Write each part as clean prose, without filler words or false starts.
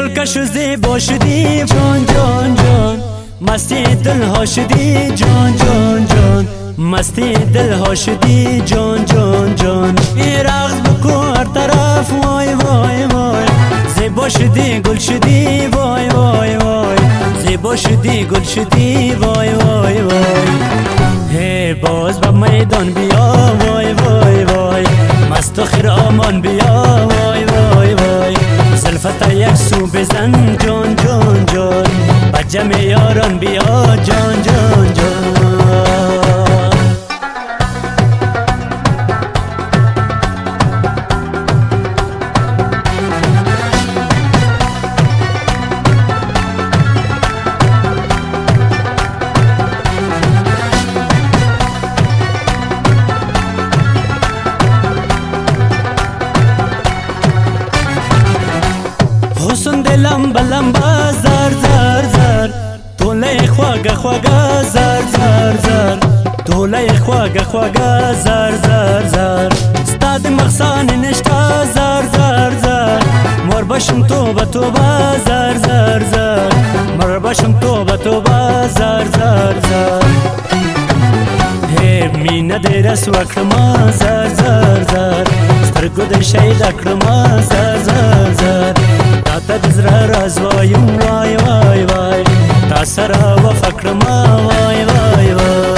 گلکش و زیبا شدی جان جان جان، مستی دل ها شدی جان جان جان، مستی دل ها شدی جان جان جان. رقص بکن هر طرف وای وای وای، زیبا شدی گل شدی وای وای وای، زیبا شدی گل شدی وای وای وای. هی باز به میدان بیا وای وای وای، مست و خرامان بیا وای وای وای. زلفت یک سو بزن جان جان جان، با جمع یاران بیا جان جان جان. حسن لمبا لمبا زر زر زر، دوله خواگه خواگه زر زر زر، دوله خواگه خواگه زر زر زر. ستاد مخصان نشتا زر زر زر، مر باشم توبه توبه زر زر زر، مر باشم توبه توبه زر زر زر. مینه دې رس وکړما زر زر زر، سترګو دې شهیده کړما زر زر زر. تا ته د زړه راز وایم وای وای وای، تا سره وفا کړما وای وای وای.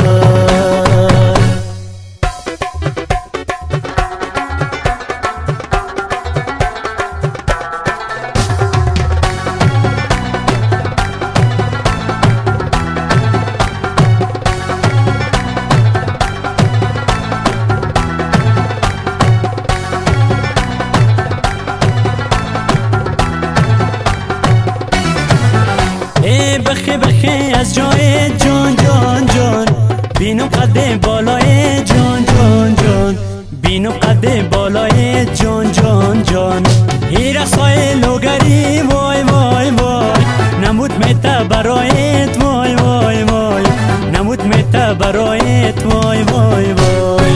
بخی بخی از جای جان جان جان، بینو قد بالای جان جان جان، بینو قد بالای جان جان جان. هی رقصای لوگری وای وای وای، نمود میته برایت وای وای وای، نمود میته برایت وای وای وای.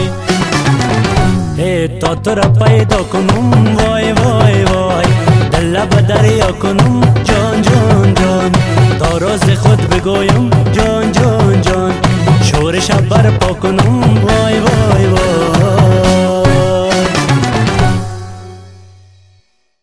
تا تو را پیدا کنم وای وای وای، دل به دریا کنم جان جان جان. تا راز خود بگویم